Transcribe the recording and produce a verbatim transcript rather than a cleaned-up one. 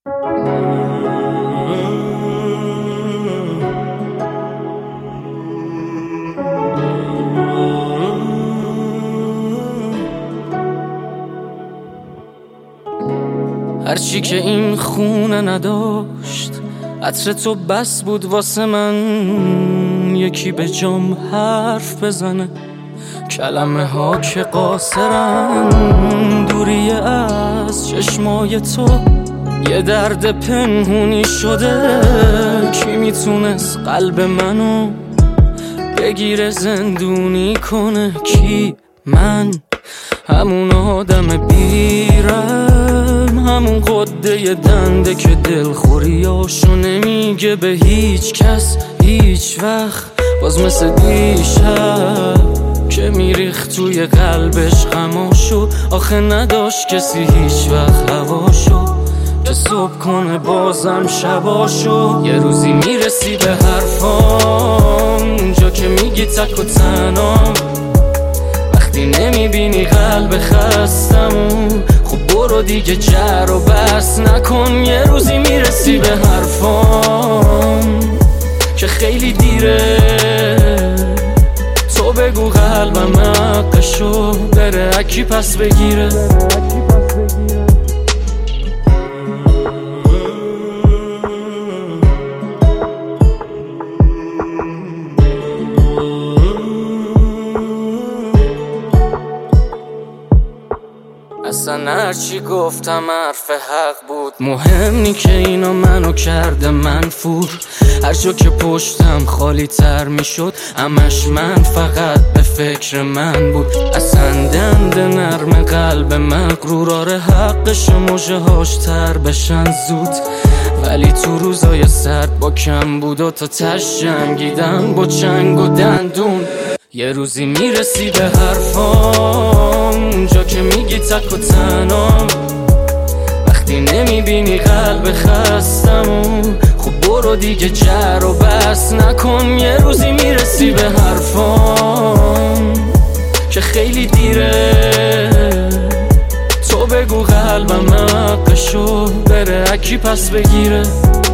هرچی که این خونه نداشت عطر تو بس بود واسه من، یکی به جام حرف بزنه، کلمه ها که قاصرن، دوری از چشمای تو یه درد پنهونی شده. کی میتونست قلب منو بگیره زندونی کنه؟ کی؟ من همون آدم بیرم، همون قده دنده که دلخوریاشو نمیگه به هیچ کس هیچ وقت، باز مثل دیشب که میریخت توی قلبش غماشو. آخه نداشت کسی هیچ وقت هواشو که صبح کنه بازم شباشو. یه روزی میرسی به حرفام اونجا که میگی تک و تنام، وقتی نمیبینی قلب خستمو خب برو دیگه جر و بس نکن. یه روزی میرسی به حرفام که خیلی دیره، تو بگو قلبم حقشو بره اکی پس بگیره. اصلا هرچی گفتم حرف حق بود، مهم نی که اینا منو کرده منفور. هر جا که پشتم خالی تر می شد همش من فقط به فکر من بود. اصلا دند نرم قلب مغروراره حقش موجه هاش تر بشن زود، ولی تو روزای سرد با کم بود و تا تش جنگیدم با چنگ و دندون. یه روزی میرسی به حرفام اونجا که میگی تک و تنام، وقتی نمیبینی قلب خستمو خب برو دیگه جر و بس نکن. یه روزی میرسی به حرفام که خیلی دیره، تو بگو قلبم حقشو بره اکی پس بگیره.